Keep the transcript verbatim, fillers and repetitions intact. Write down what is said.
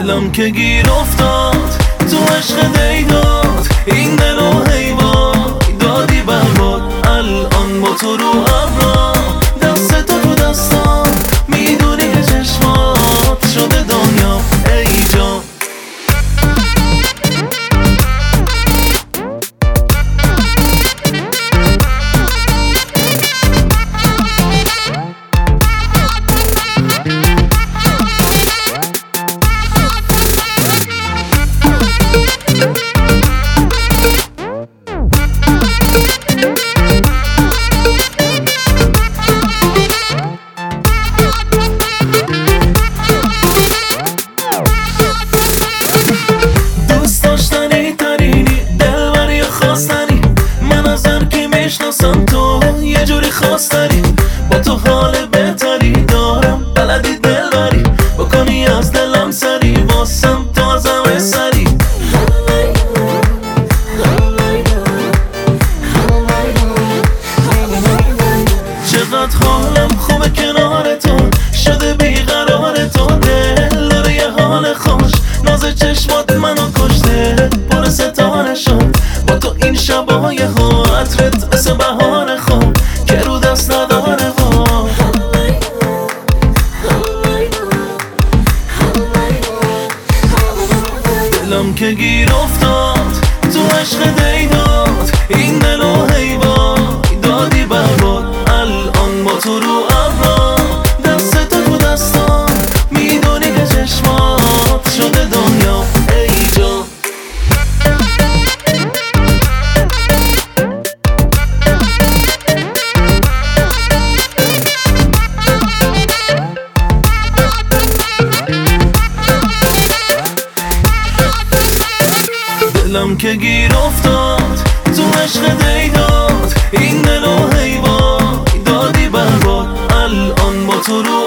دلم که گیر افتاد تو عشق دیداد، این دل و حیوان دادی برباد. الان با تو رو ابرا، دست تو تو دستام، میدونی که چشمات شده دنیا ای جان. میشناسم تو یه جوری خاص داری، با تو حال بهتری دارم، بلدی دل بری بکنی از دلم سری، واسم تو از همه سری. چقدر حالم خوبه کنار تو، شده بیقرار تو، دل داره یه حال خوش، ناز چشمات منو کشته، پر ستاره شد با تو این شبای ها، عطرت مثل بهار خواب که رو دست نداره ها. دلم که گیر افتاد تو عشق دیداد، این دل و حیوان دادی برباد. الان با تو رو ابرا، دست تو تو دستام، میدونی که چشمات شده دنیا ای جان. دلم که گیر افتاد تو عشق دیداد، این دل و حیوان دادی برباد. الان با تو رو